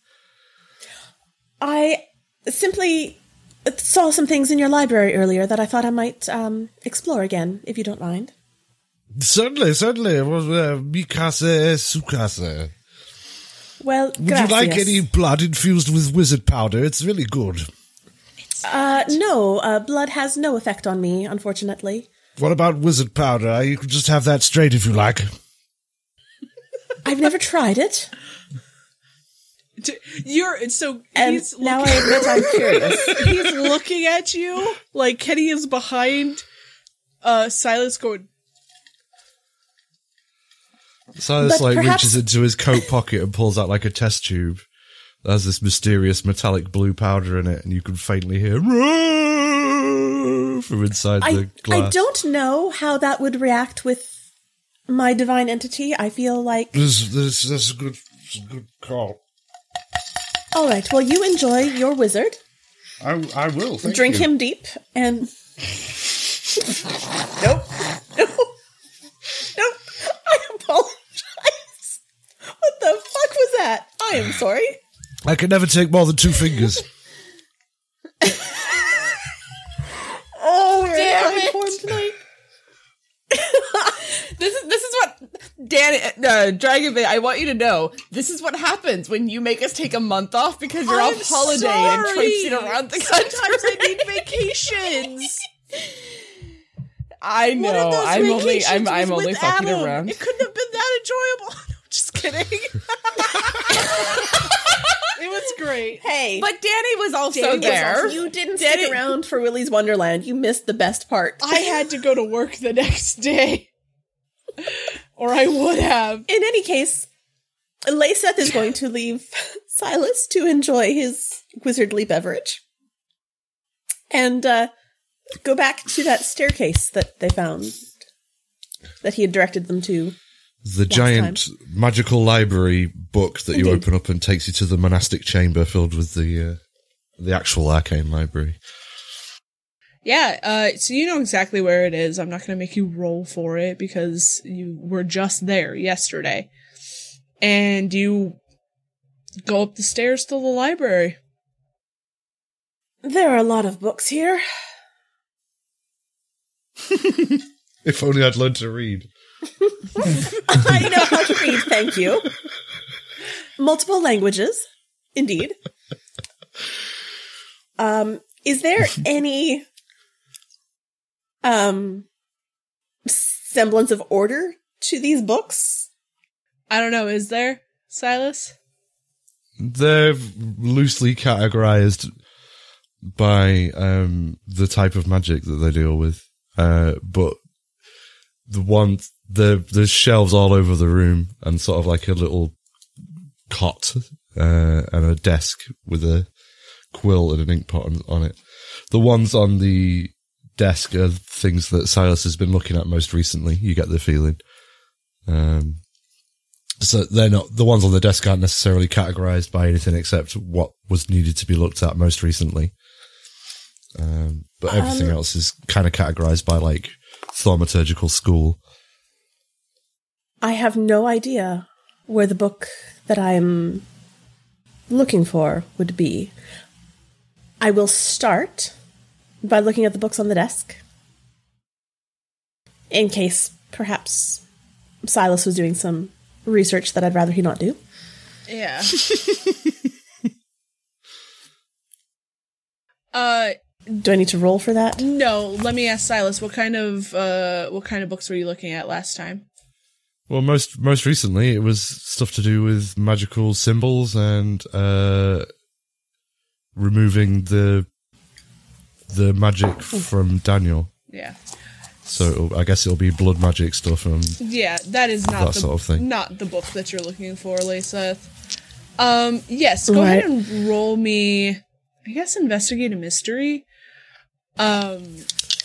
I simply saw some things in your library earlier that I thought I might um, explore again, if you don't mind. Certainly, certainly. It was uh, Mikase Sukase. Well, Would you like gracias. any blood infused with wizard powder? It's really good. Uh, no, uh, blood has no effect on me, unfortunately. What about wizard powder? You can just have that straight if you like. I've never tried it, D- You're so and he's now I looking, admit I'm curious. He's looking at you like Kenny is behind uh, Silas going, Silas But like perhaps- reaches into his coat pocket and pulls out like a test tube. That has this mysterious metallic blue powder in it, and you can faintly hear "Roar" from inside the I, glass. I don't know how that would react with my divine entity. I feel like... This, this, this is a good, this is a good call. All right, well, you enjoy your wizard. I, I will. Thank Drink you. him deep, and... nope. Nope. Nope. I apologize. What the fuck was that? I am sorry. I can never take more than two fingers. Oh, we're Damn in it. form tonight. This is this is what Danny uh, Dragonbait. I want you to know this is what happens when you make us take a month off because you're I'm off holiday and sorry. traipsing around the country. sometimes I need vacations. I One know. of those I'm only. vacations I'm. I'm was only with fucking Adam. around. It couldn't have been that enjoyable. No, just kidding. It was great. Hey, But Danny was also Danny was there. also- you didn't Danny- stick around for Willy's Wonderland. You missed the best part. I had to go to work the next day. Or I would have. In any case, Layseth is going to leave Silas to enjoy his wizardly beverage. And uh, go back to that staircase that they found, that he had directed them to. The giant magical library book that you Indeed. open up and takes you to the monastic chamber filled with the uh, the actual arcane library. Yeah, uh, so you know exactly where it is. I'm not going to make you roll for it because you were just there yesterday. And you go up the stairs to the library. There are a lot of books here. If only I'd learned to read. I know how to read, thank you. Multiple languages, indeed. Um, is there any um semblance of order to these books? I don't know, is there, Silas? They're loosely categorized by um, the type of magic that they deal with, uh, but the one the there's shelves all over the room and sort of like a little cot uh, and a desk with a quill and an ink pot on, on it. The ones on the desk are things that Silas has been looking at most recently. You get the feeling. Um, so they're not, the ones on the desk aren't necessarily categorized by anything except what was needed to be looked at most recently. Um, but everything Um, else is kind of categorized by like thaumaturgical school. I have no idea where the book that I'm looking for would be. I will start by looking at the books on the desk, in case perhaps Silas was doing some research that I'd rather he not do. Yeah. uh, Do I need to roll for that? no. Let me ask Silas. What kind of uh, what kind of books were you looking at last time? Well, most most recently, it was stuff to do with magical symbols and uh, removing the the magic from Daniel. Yeah. So it'll, I guess it'll be blood magic stuff and Yeah, that is not That the sort of thing. not the book that you're looking for, Layseth. Um, yes, go Right. ahead and roll me. I guess investigate a mystery. Um,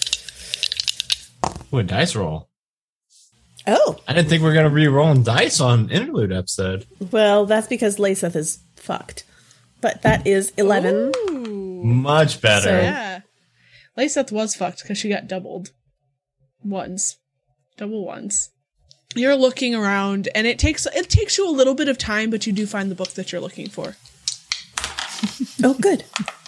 Ooh, a dice roll. Oh, I didn't think we were going to be rolling dice on interlude episode. well, that's because Layseth is fucked. But that is eleven. ooh, Much better. So- yeah. Layseth was fucked because she got doubled. Ones. Double ones. You're looking around, and it takes it takes you a little bit of time, but you do find the book that you're looking for. Oh, good.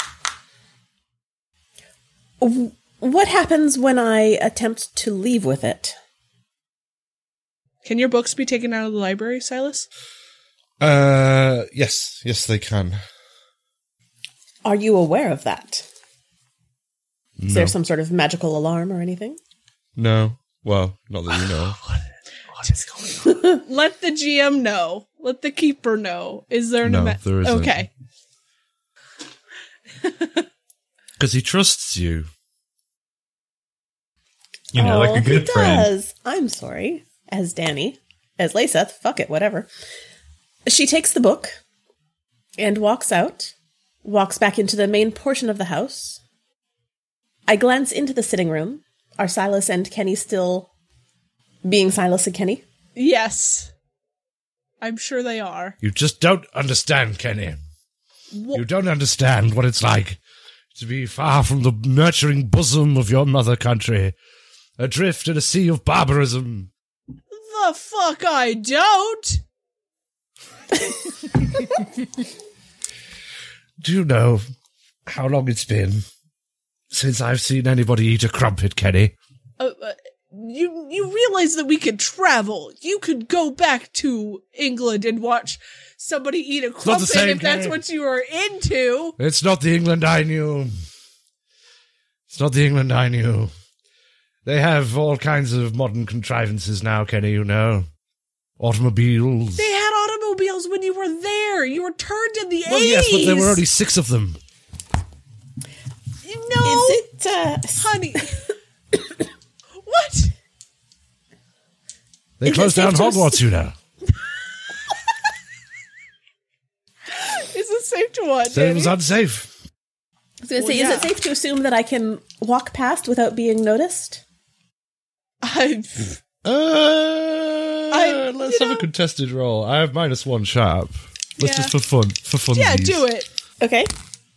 W- What happens when I attempt to leave with it? Can your books be taken out of the library, Silas? uh, yes, yes, they can. Are you aware of that? Is No. there some sort of magical alarm or anything? No, well, not that you know. What is going on? Let the G M know. Let the keeper know. Is there No, no? ma- there isn't. Okay. Because he trusts you. You know, like a good he friend. does. I'm sorry. As Danny. As Layseth. Fuck it, whatever. She takes the book and walks out, walks back into the main portion of the house. I glance into the sitting room. Are Silas and Kenny still being Silas and Kenny? Yes. I'm sure they are. You just don't understand, Kenny. Wha- You don't understand what it's like to be far from the nurturing bosom of your mother country, adrift in a sea of barbarism. The fuck I don't. Do you know how long it's been since I've seen anybody eat a crumpet, Kenny? Uh, uh, you you realize that we could travel. You could go back to England and watch somebody eat a not the crumpet same, if that's Kenny. what you are into. It's not the England I knew. It's not the England I knew. They have all kinds of modern contrivances now, Kenny, you know. Automobiles. They had automobiles when you were there. You returned in the Well, eighties. yes, but there were only six of them. No, Is it, uh, honey. What? They Is it closed down safe to ass- Hogwarts, you know. Is it safe to watch? Said it was unsafe. I was going to Well, say, yeah. is it safe to assume that I can walk past without being noticed? I, Uh, I- let's you have know- a contested roll. I have minus one sharp. Let's Yeah. just for fun. For fun. yeah, do it. Okay.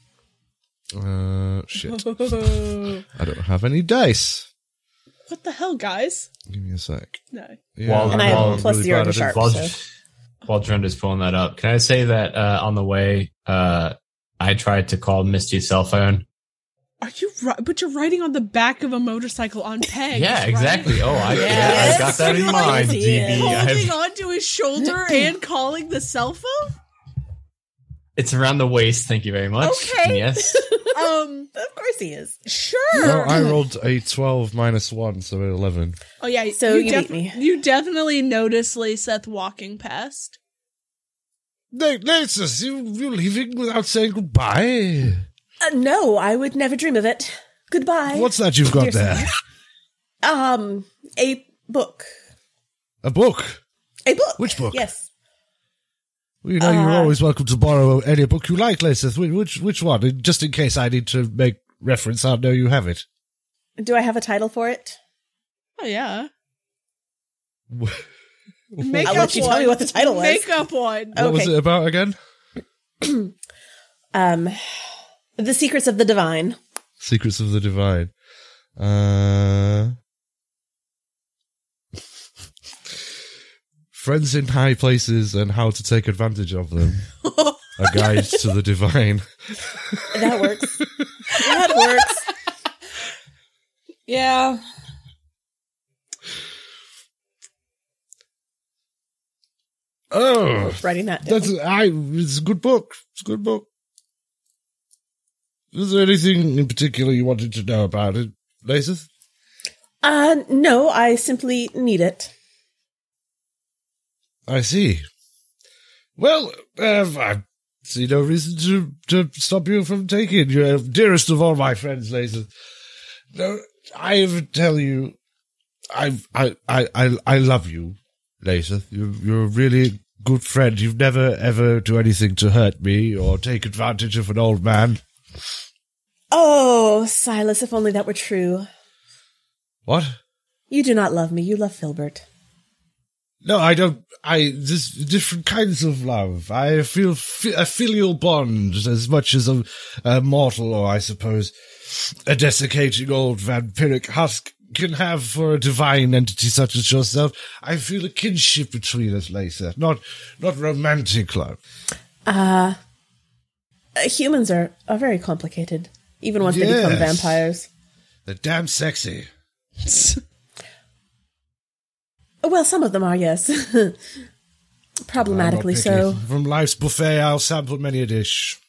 Uh, shit. what I don't have any dice. the hell, guys? Give me a sec. No. Yeah, While- And I have Well, plus zero bad to at it. sharp. While, So. while Trenda's pulling that up, can I say that uh, on the way, uh, I tried to call Misty's cell phone? Are you right? But you're riding on the back of a motorcycle on pegs. Yeah, right? exactly. Oh, I, yeah, Yes, I got that in yes, mind, he D is. B. Holding I've- onto his shoulder and calling the cell phone. It's around the waist. Thank you very much. Okay. Yes. Um, Of course he is. sure. Well, I rolled a twelve minus one, so eleven. Oh yeah, So you beat me. You definitely notice Layseth walking past. Nay, Laces, you, you leaving without saying goodbye? Uh, no, I would never dream of it. Goodbye. What's that you've got Dear there? Um, a book. A book? A book. Which book? Yes. Well, you know, you're Uh, always welcome to borrow any book you like, Laces. Which, which, which one? Just in case I need to make reference, I'll know you have it. Do I have a title for it? Oh yeah. What Make I'll up let you one. tell me what the title was. Make up one. was Okay. it about again? Um, The Secrets of the Divine. Secrets of the Divine. Uh... Friends in high places and how to take advantage of them. A guide to the divine. That works. That works. Yeah. Oh, Writing that down. that's I. It's a good book. It's a good book. Is there anything in particular you wanted to know about it, Laces? Uh, no, I simply need it. I see. Well, uh, I see no reason to, to stop you from taking your dearest of all my friends, Laces. No, I ever tell you, I, I, I, I, I love you, Laces. You're, you're a really good friend. You've never ever do anything to hurt me or take advantage of an old man. Oh, Silas, if only that were true. What? You do not love me. You love Filbert. No, I don't. I there's different kinds of love. I feel fi- a filial bond as much as a, a mortal, or I suppose a desiccating old vampiric husk can have for a divine entity such as yourself. I feel a kinship between us, Lisa. Not, not romantic love. Uh, uh, humans are, are very complicated, even once they become Yes. vampires. They're damn sexy. Well, some of them are, yes. Problematically I'm not picky. so. From life's buffet, I'll sample many a dish.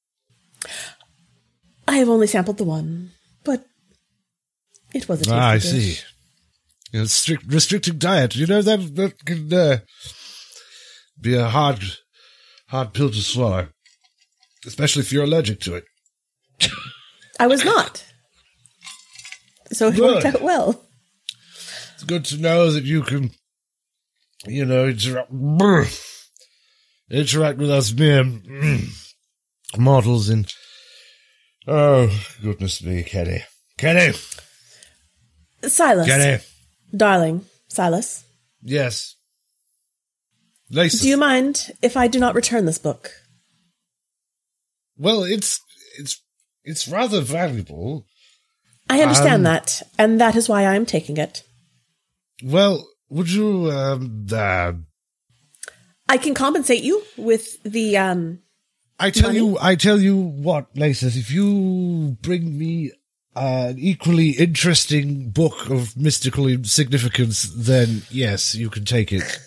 I have only sampled the one, but it was a tasty Ah, I dish. see. You know, strict, restricting diet. You know, that, that can uh, be a hard, hard pill to swallow. Especially if you're allergic to it. I was not. So it Good. worked out well. It's good to know that you can, you know, interact, brr, interact with us mere mm, mortals in... Oh, goodness me, Kenny. Kenny! Silas. Kenny! Darling, Silas. Yes. Lacey. Do you mind if I do not return this book? Well, it's, it's, it's rather valuable. I understand Um, that, and that is why I am taking it. Well, would you, um, uh, I can compensate you with the, um, I tell Money? you, I tell you what, Laces, if you bring me uh, an equally interesting book of mystical significance, then yes, you can take it.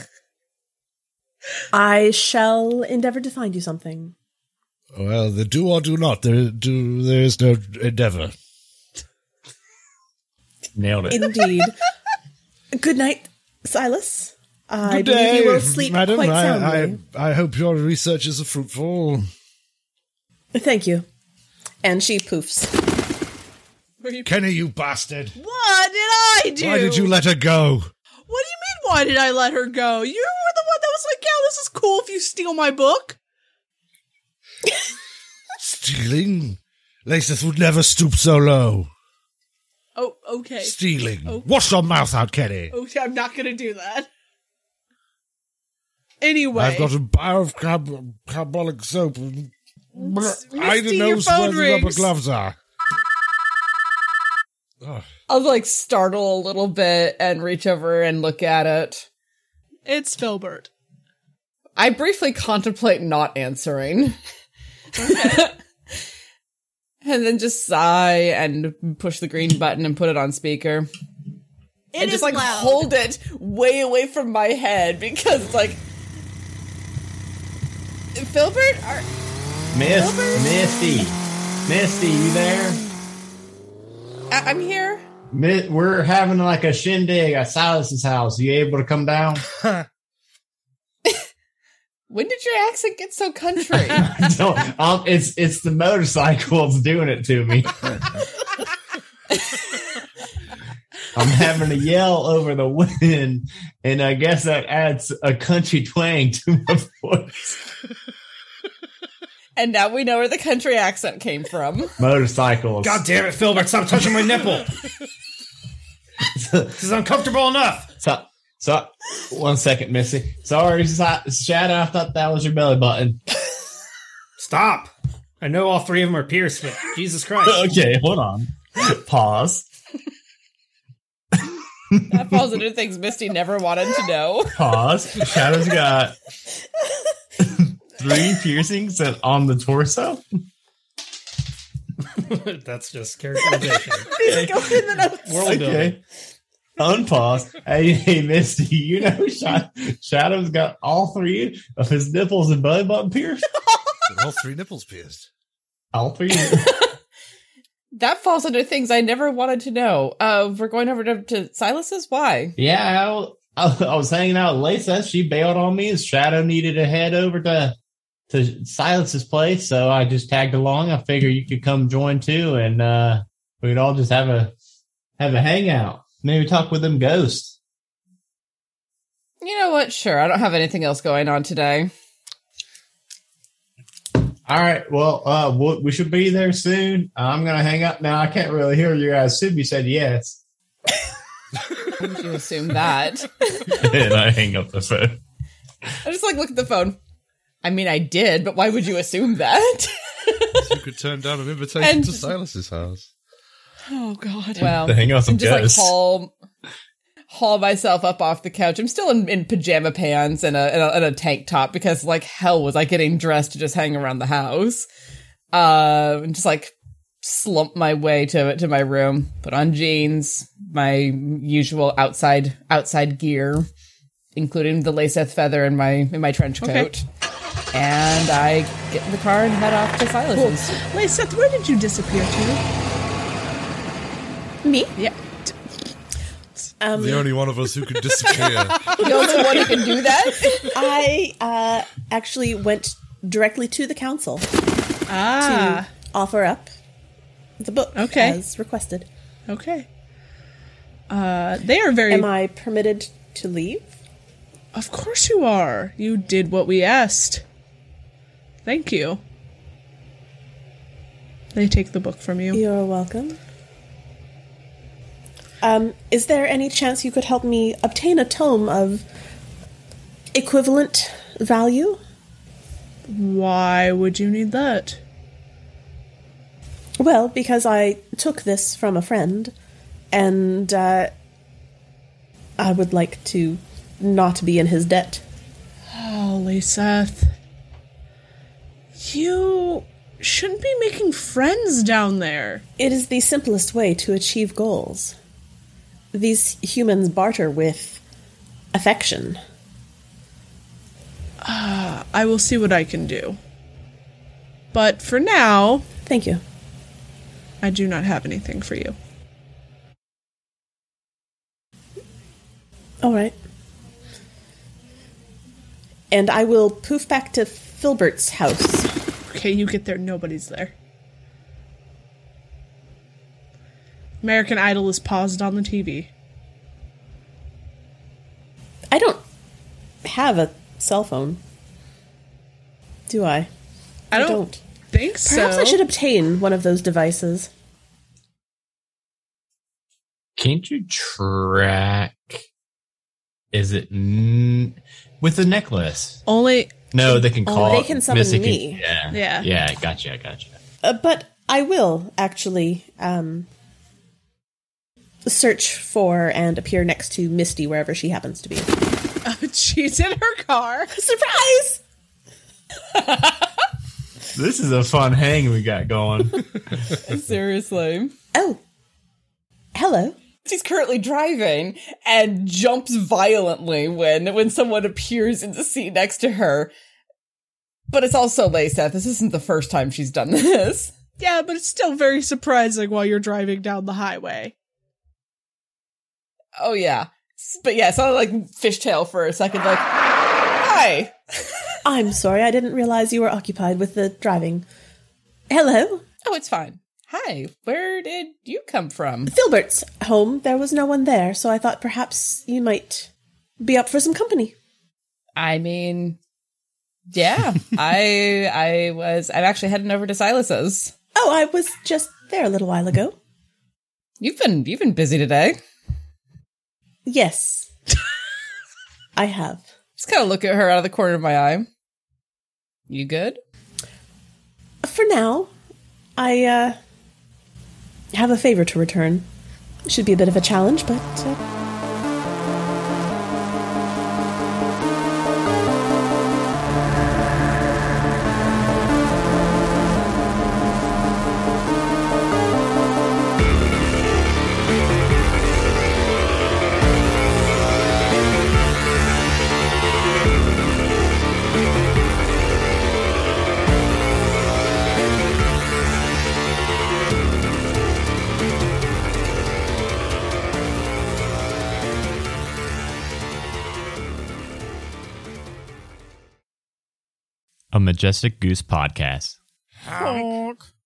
I shall endeavor to find you something. Well, the do or do not, there, do, there is no endeavor. Nailed it. Indeed. Good night, Silas. I Good believe day, you will sleep madam. quite I, soundly. I, I hope your researches are fruitful. Thank you. And she poofs. Were you- Kenny, you bastard. What did I do? Why did you let her go? What do you mean, why did I let her go? You were the one that was like, yeah, this is cool if you steal my book. Stealing? Laces would never stoop so low. Oh, okay. Stealing. Oh. Wash your mouth out, Kenny. Okay, I'm not gonna do that. Anyway. I've got a bar of carb- carbolic soap. And Misty, I your knows phone where the rubber rings. gloves are. Oh, I'll like startle a little bit and reach over and look at it. It's Filbert. I briefly contemplate not answering. And then just sigh and push the green button and put it on speaker. It and is just like loud. hold it way away from my head because it's like Filbert, are Miss, Misty. Misty, you there? I- I'm here. Mi- We're having like a shindig at Silas's house. You able to come down? When did your accent get so country? So, um, it's it's the motorcycles doing it to me. I'm having to yell over the wind, and I guess that adds a country twang to my voice. And now we know where the country accent came from. Motorcycles. God damn it, Filbert, stop touching my nipple. This is uncomfortable enough. So, so one second, Missy. Sorry, Si- Shadow. I thought that was your belly button. Stop. I know all three of them are pierced, but Jesus Christ. Okay, hold on. Pause. That falls into things Misty never wanted to know. Pause. Shadow's got. three piercings and on the torso? That's just characterization. Please go in the notes. World building. Okay. Unpause. Hey, hey, Misty, you know Sh- Shadow's got all three of his nipples and belly button pierced? All three nipples pierced. All three. That falls under things I never wanted to know. Uh, we're going over to, to Silas's? Why? Yeah, I, I, I was hanging out with Lisa. She bailed on me. Shadow needed to head over to to Silas's place, so I just tagged along. I figure you could come join too, and uh, we could all just have a have a hangout. Maybe talk with them ghosts. You know what? Sure, I don't have anything else going on today. All right. Well, uh, we'll we should be there soon. I'm gonna hang up now. I can't really hear you. I assume you said yes. Why would you assume that? And I hang up the phone. I just like look at the phone. I mean, I did, but why would you assume that? You could turn down an invitation And- to Silas's house. Oh God. Well, To hang out with some I'm just like ghosts. haul, haul myself up off the couch. I'm still in, in pajama pants and a, and a and a tank top because like hell was I getting dressed to just hang around the house. Uh, and just like slump my way to to my room, put on jeans, my usual outside outside gear, including the Laceth feather in my in my trench coat. Okay. And I get in the car and head off to Silas's. Wait, Seth, where did you disappear to? Me? Yeah. Um, The only one of us who can disappear. The only one who can do that. I uh, actually went directly to the council Ah. to offer up the book Okay. as requested. Okay. Uh, they are very. Am I permitted to leave? Of course you are. You did what we asked. Thank you. They take the book from you. You're welcome. Um, is there any chance you could help me obtain a tome of equivalent value? Why would you need that? Well, because I took this from a friend, and uh, I would like to not be in his debt. Holy Seth. You shouldn't be making friends down there. It is the simplest way to achieve goals. These humans barter with affection. I will see what I can do. But for now, Thank you. I do not have anything for you. All right. And I will poof back to Filbert's house. Okay, you get there, nobody's there. American Idol is paused on the T V. I don't have a cell phone. Do I? I don't, think so. Perhaps I should obtain one of those devices. Can't you track? Is it mm, with the necklace? Only, No, they can Oh, call. they can summon Missy me. yeah, Yeah. yeah. Gotcha, gotcha. Uh, but I will actually um, search for and appear next to Misty wherever she happens to be. she's in her car. Surprise! This is a fun hang we got going. Seriously. Oh. Hello. She's currently driving and jumps violently when when someone appears in the seat next to her. But it's also Laceth. This isn't the first time she's done this. Yeah, but it's still very surprising while you're driving down the highway. Oh, yeah. S- But yeah, it sounded like fishtail for a second, like, hi. I'm sorry, I didn't realize you were occupied with the driving. Hello? Oh, it's fine. Hi, where did you come from? Filbert's home. There was no one there, so I thought perhaps you might be up for some company. I mean, yeah, I I was, I'm actually heading over to Silas's. Oh, I was just there a little while ago. You've been, you've been busy today. Yes. I have. Just kind of look at her out of the corner of my eye. You good? For now, I uh, have a favor to return. Should be a bit of a challenge, but uh, A Majestic Goose podcast. Honk.